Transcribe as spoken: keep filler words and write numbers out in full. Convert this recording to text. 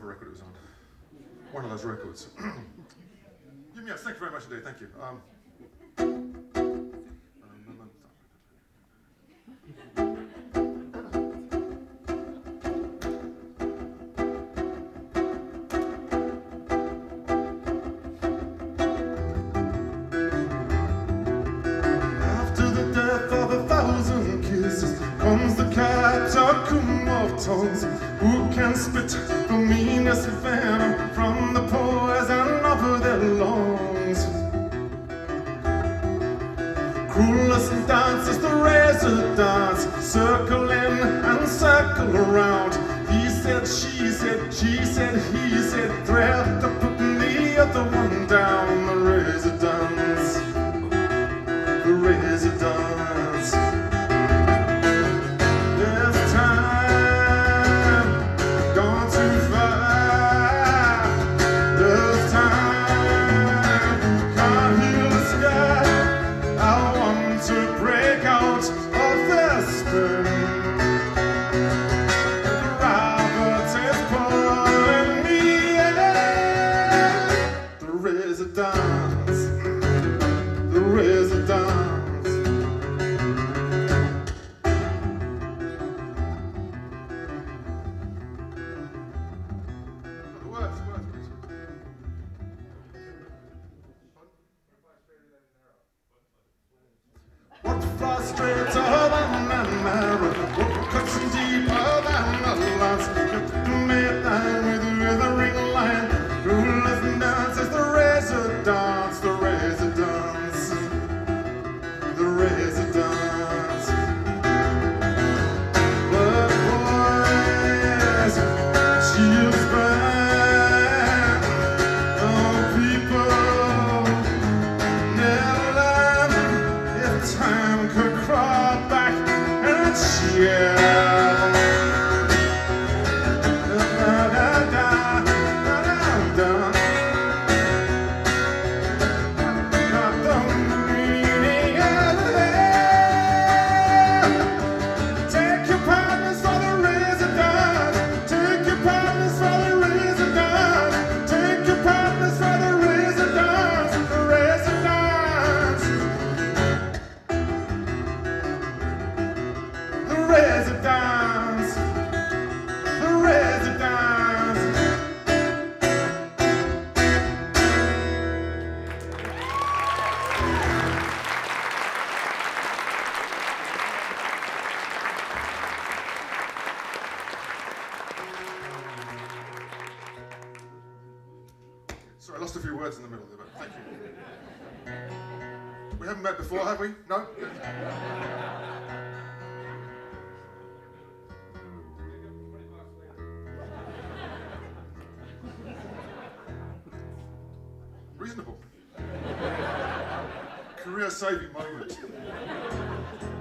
whatever record it was on. One of those records. Yes, thank you very much indeed, thank you. Um, After the death of a thousand kisses comes the catacomb of tongues. Who can spit the meanest venom from the poison of their lungs? Cruelest dance is the razor dance, circle in and circle around. He said, she said, she said, he said, threat to put the other one down. The razor dance, the razor dance. There's time gone too far. There's time can't heal the sky. I want to break out of this spin. Robert is pulling me in. The razor dance, the razor dance. What frustrates her than an arrow? What cuts deeper than a lance? Made line with withering line. Cruelest dance is the razor dance, the razor dance, the razor dance. But boys, she is bad. Oh, people never learn. If time could crawl back and share. Da, da, da, da, da, da. Not the meaning of it. Take your partners for the razor dance. Take your partners for the razor dance. Take your partners for the razor dance. The razor dance. The razor dance, the razor dance. Sorry, I lost a few words in the middle there, but thank you. We haven't met before, have we? No? Reasonable. Career-saving moment.